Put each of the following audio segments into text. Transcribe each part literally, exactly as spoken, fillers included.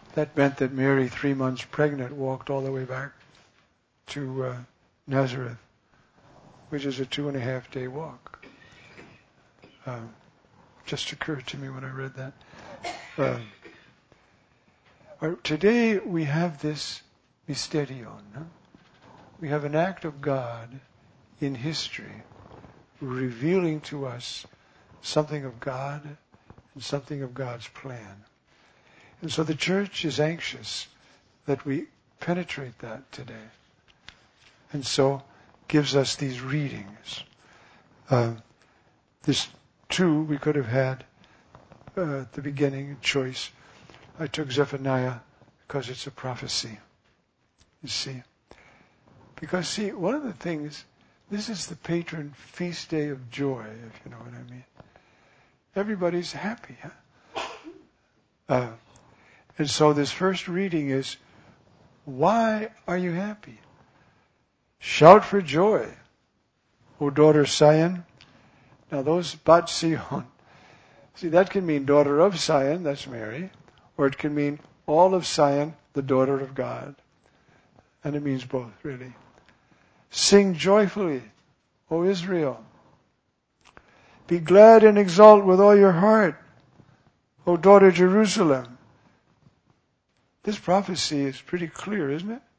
That meant that Mary, three months pregnant, walked all the way back to uh, Nazareth, which is a two and a half day walk. Uh, just occurred to me when I read that. Uh, uh, today we have this mysterion. Huh? We have an act of God in history revealing to us something of God and something of God's plan. And so the church is anxious that we penetrate that today. And so gives us these readings. Uh, this two we could have had uh, at the beginning, choice. I took Zephaniah because it's a prophecy. You see. Because see, one of the things, this is the patron feast day of joy, if you know what I mean. Everybody's happy, huh? Uh, and so this first reading is, why are you happy? Shout for joy, O daughter Zion. Now those Bat Zion, see, that can mean daughter of Zion, that's Mary, or it can mean all of Zion, the daughter of God. And it means both, really. Sing joyfully, O Israel. Be glad and exult with all your heart, O daughter Jerusalem. This prophecy is pretty clear, isn't it?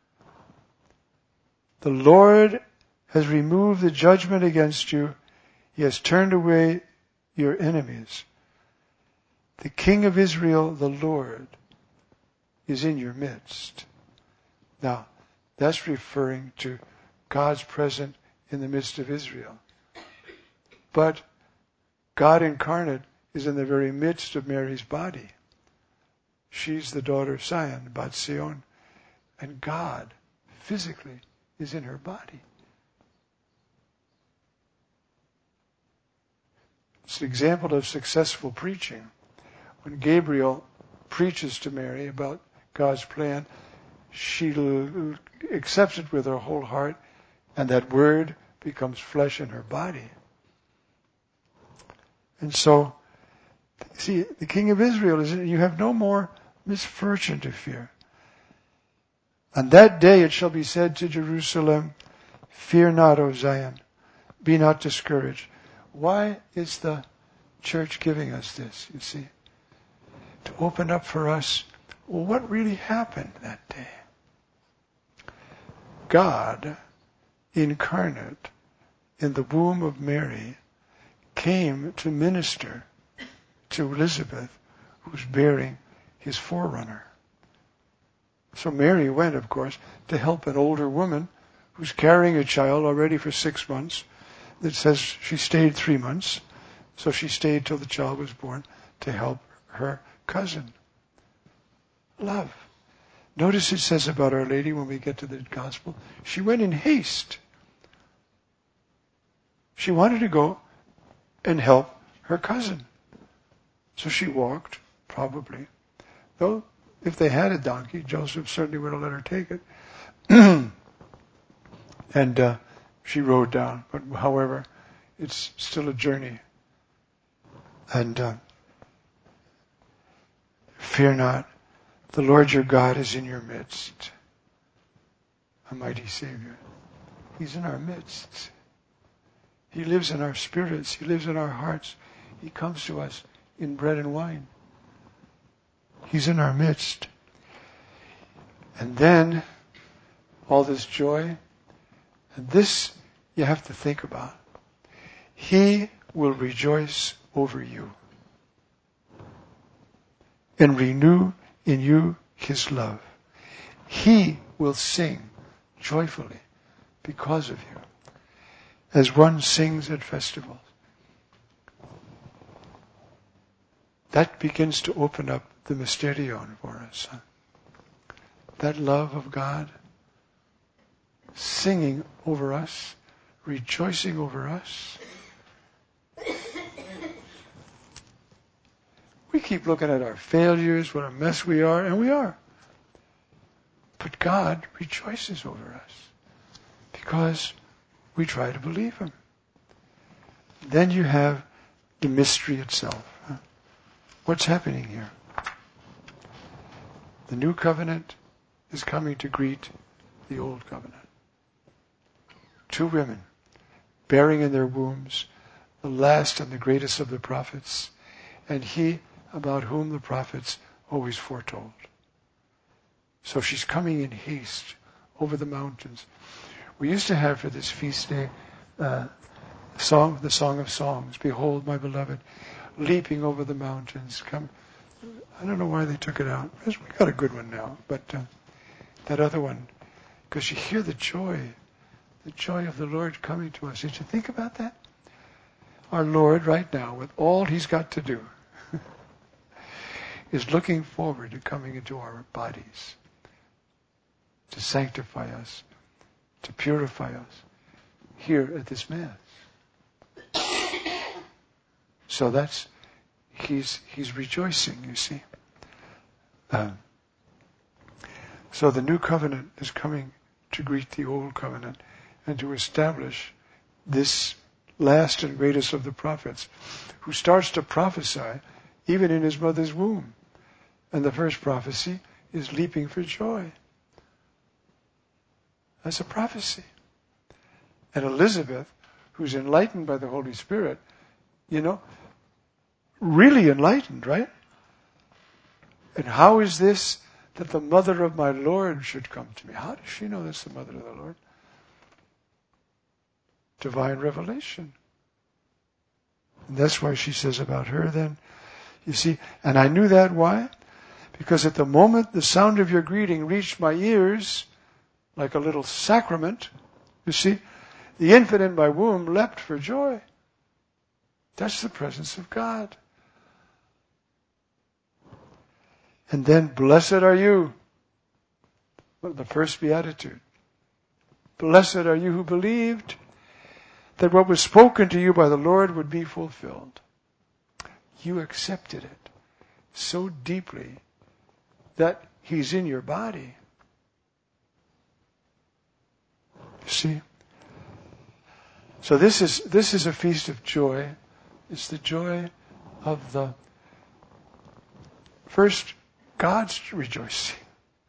The Lord has removed the judgment against you. He has turned away your enemies. The King of Israel, the Lord, is in your midst. Now, that's referring to God's present in the midst of Israel. But God incarnate is in the very midst of Mary's body. She's the daughter of Zion, Bat Zion, and God physically is in her body. It's an example of successful preaching. When Gabriel preaches to Mary about God's plan, she accepts it with her whole heart, and that word becomes flesh in her body. And so, see, the King of Israel is, you have no more misfortune to fear. On that day it shall be said to Jerusalem, fear not, O Zion, be not discouraged. Why is the church giving us this, you see? To open up for us, well, what really happened that day? God, incarnate in the womb of Mary, came to minister to Elizabeth, who's bearing his forerunner. So Mary went, of course, to help an older woman who's carrying a child already for six months. It says she stayed three months. So she stayed till the child was born to help her cousin. Love. Notice it says about Our Lady when we get to the Gospel, she went in haste. She wanted to go and help her cousin. So she walked, probably. Though, if they had a donkey, Joseph certainly would have let her take it. and uh, she rode down. But however, it's still a journey. And uh, fear not, the Lord your God is in your midst. A mighty Savior. He's in our midst. He lives in our spirits. He lives in our hearts. He comes to us in bread and wine. He's in our midst. And then, all this joy, and this you have to think about. He will rejoice over you and renew in you his love. He will sing joyfully because of you, as one sings at festivals. That begins to open up the mysterion for us. Huh? That love of God singing over us, rejoicing over us. We keep looking at our failures, what a mess we are, and we are. But God rejoices over us because we try to believe Him. Then you have the mystery itself. Huh? What's happening here? The new covenant is coming to greet the old covenant. Two women bearing in their wombs the last and the greatest of the prophets, and he about whom the prophets always foretold. So she's coming in haste over the mountains. We used to have for this feast day uh, song, the Song of Songs. Behold, my beloved, leaping over the mountains. Come. I don't know why they took it out. We got a good one now, but uh, that other one, because you hear the joy, the joy of the Lord coming to us. Did you think about that? Our Lord right now, with all He's got to do, is looking forward to coming into our bodies, to sanctify us, to purify us here at this Mass. So that's, he's he's rejoicing, you see. Um, so the new covenant is coming to greet the old covenant and to establish this last and greatest of the prophets, who starts to prophesy even in his mother's womb. And the first prophecy is leaping for joy. That's a prophecy. And Elizabeth, who's enlightened by the Holy Spirit, you know, really enlightened, right? And how is this that the mother of my Lord should come to me? How does she know that's the mother of the Lord? Divine revelation. And that's why she says about her then, you see, and I knew that, why? Because at the moment the sound of your greeting reached my ears, like a little sacrament, you see, the infant in my womb leapt for joy. That's the presence of God. And then, blessed are you. Well, the first beatitude. Blessed are you who believed that what was spoken to you by the Lord would be fulfilled. You accepted it so deeply that He's in your body. You see? So this is this is a feast of joy. It's the joy of the first God's rejoicing.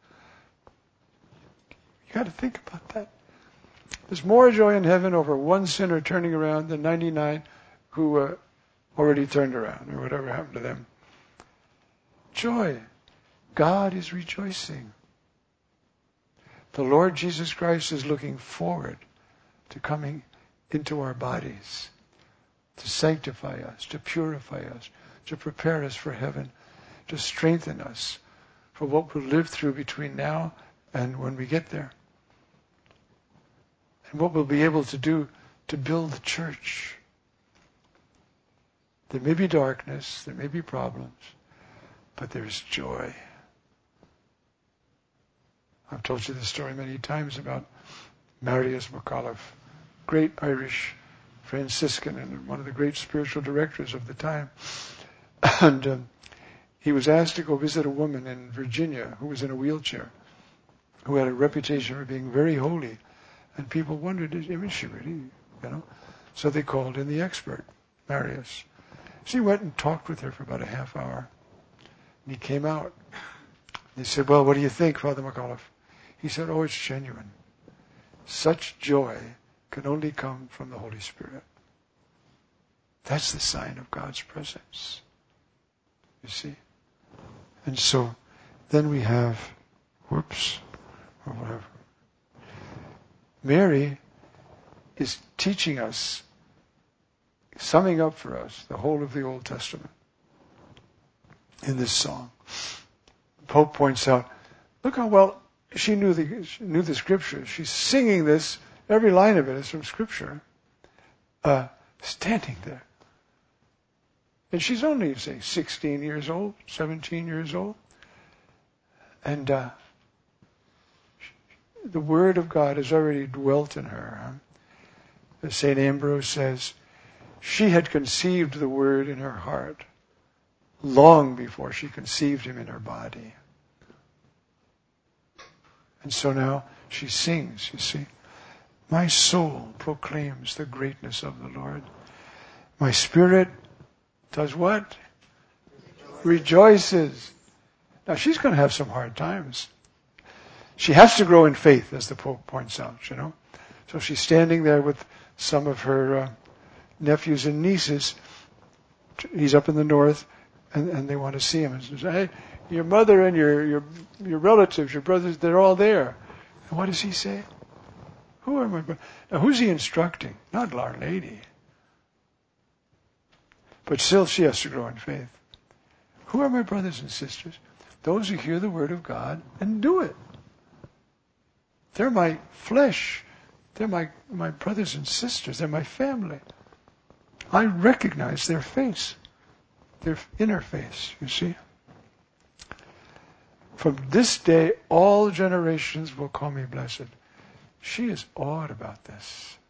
You got to think about that. There's more joy in heaven over one sinner turning around than ninety-nine who uh, already turned around or whatever happened to them. Joy. God is rejoicing. The Lord Jesus Christ is looking forward to coming into our bodies, to sanctify us, to purify us, to prepare us for heaven, to strengthen us for what we'll live through between now and when we get there. And what we'll be able to do to build the church. There may be darkness, there may be problems, but there's joy. I've told you this story many times about Marius McAuliffe, great Irish Franciscan and one of the great spiritual directors of the time. And um, he was asked to go visit a woman in Virginia who was in a wheelchair, who had a reputation for being very holy. And people wondered, is she really, you know? So they called in the expert, Marius. So he went and talked with her for about a half hour. And he came out. They said, well, what do you think, Father McAuliffe? He said, oh, it's genuine. Such joy can only come from the Holy Spirit. That's the sign of God's presence. You see? And so then we have, whoops, or whatever. Mary is teaching us, summing up for us the whole of the Old Testament in this song. Pope points out, look how well she knew the she knew the Scriptures. She's singing this, every line of it is from Scripture, uh, standing there. And she's only, say, sixteen years old, seventeen years old. And uh, the Word of God has already dwelt in her. Huh? As Saint Ambrose says, she had conceived the Word in her heart long before she conceived Him in her body. And so now she sings, you see. My soul proclaims the greatness of the Lord. My spirit does what? Rejoices. Now she's going to have some hard times. She has to grow in faith, as the Pope points out, you know. So she's standing there with some of her uh, nephews and nieces. He's up in the north, and, and they want to see him. And says, hey, your mother and your, your your relatives, your brothers, they're all there. And what does he say? Who are my brothers? Now, who's he instructing? Not Our Lady. But still, she has to grow in faith. Who are my brothers and sisters? Those who hear the word of God and do it. They're my flesh. They're my, my brothers and sisters. They're my family. I recognize their face, their inner face, you see. From this day, all generations will call me blessed. She is awed about this.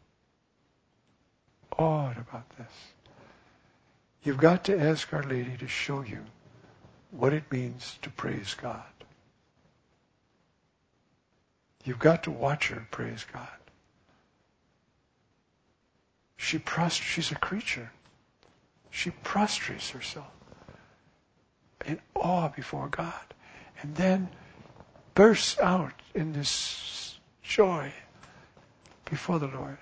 Awed about this. You've got to ask Our Lady to show you what it means to praise God. You've got to watch her praise God. She prost- she's a creature. She prostrates herself in awe before God, and then bursts out in this joy before the Lord.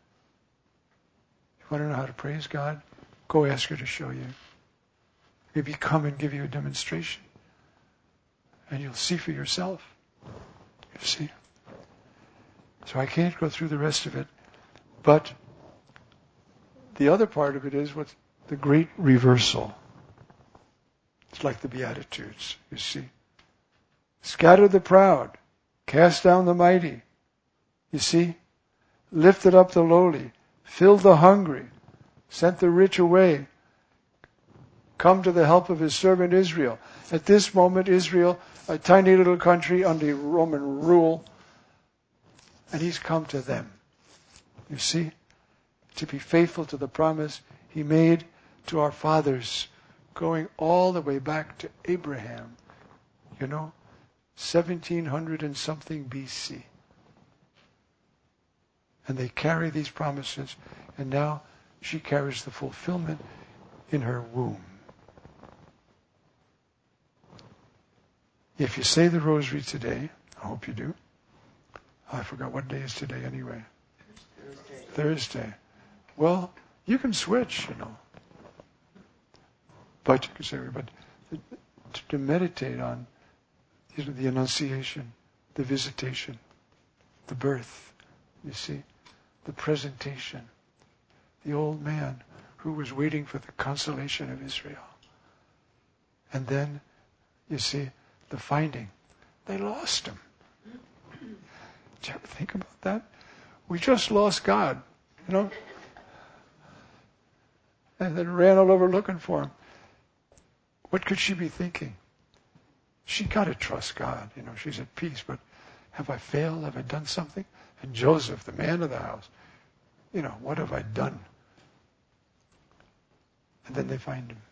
You want to know how to praise God? Go ask her to show you. Maybe come and give you a demonstration, and you'll see for yourself. You see? So I can't go through the rest of it, but the other part of it is what's the great reversal. It's like the Beatitudes, you see. Scatter the proud, cast down the mighty, you see. Lifted up the lowly, filled the hungry, sent the rich away. Come to the help of his servant Israel. At this moment, Israel, a tiny little country under Roman rule, and he's come to them. You see? To be faithful to the promise he made to our fathers, going all the way back to Abraham, you know, seventeen hundred and something B C. And they carry these promises, and now she carries the fulfillment in her womb. If you say the rosary today, I hope you do. I forgot what day is today anyway. Thursday. Thursday. Well, you can switch, you know. But you can say, but to meditate on, you know, the Annunciation, the visitation, the birth, you see, the presentation, the old man who was waiting for the consolation of Israel. And then, you see, the finding. They lost him. Did you ever think about that? We just lost God, you know, and then ran all over looking for him. What could she be thinking? She got to trust God. You know, she's at peace, but have I failed? Have I done something? And Joseph, the man of the house, you know, what have I done? And then they find him.